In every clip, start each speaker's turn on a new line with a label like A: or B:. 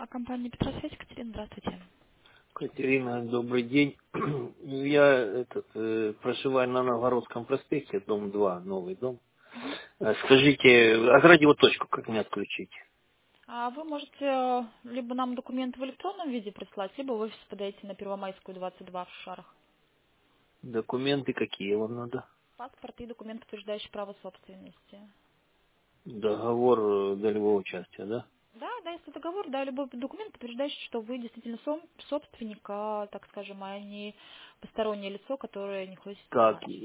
A: Компания Петросвязь, Екатерина, здравствуйте.
B: Катерина, добрый день. Я проживаю на Новгородском проспекте, дом 2, новый дом.
A: Мгм.
B: Скажите, а радиоточку как мне отключить?
A: А вы можете либо нам документы в электронном виде прислать, либо в офис подойти на Первомайскую, 22 в Шарах.
B: Документы какие вам надо?
A: Паспорт и документ, подтверждающий право собственности.
B: Договор долевого участия, да?
A: Да, да, если договор, да, любой документ, подтверждающий, что вы действительно собственник, так скажем, а не постороннее лицо, которое не хочет
B: Так,
A: снимать.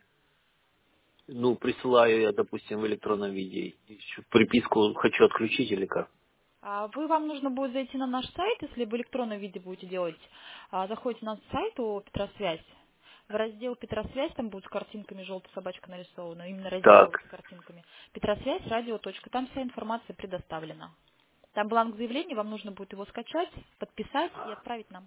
B: присылаю я, допустим, в электронном виде. Еще приписку хочу отключить или как?
A: Вам нужно будет зайти на наш сайт, если в электронном виде будете делать. Заходите на сайт у Петросвязь. В раздел Петросвязь, там будет с картинками желтая собачка нарисована, именно раздел
B: Так,
A: с картинками. Петросвязь, радио. Там вся информация предоставлена. Там бланк заявления, вам нужно будет его скачать, подписать и отправить нам.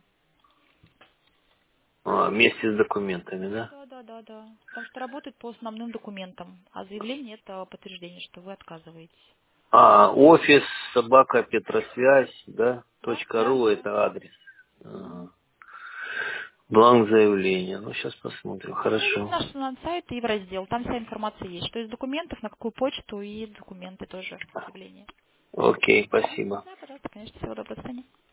B: вместе с документами,
A: Да,
B: да?
A: да, да, да, да. Потому что работает по основным документам, а заявление это подтверждение, что вы отказываетесь.
B: Офис, собака, Петросвязь, да?
A: Да, да,
B: .ру
A: да.
B: это адрес. Ага. Бланк заявления. Ну, сейчас посмотрим.
A: Зайдите
B: Хорошо.
A: на наш сайт и в раздел. Там вся информация есть. Что из документов, на какую почту и документы тоже, заявление.
B: Окей, спасибо.
A: Да, пожалуйста, конечно, всего доброго, до свидания.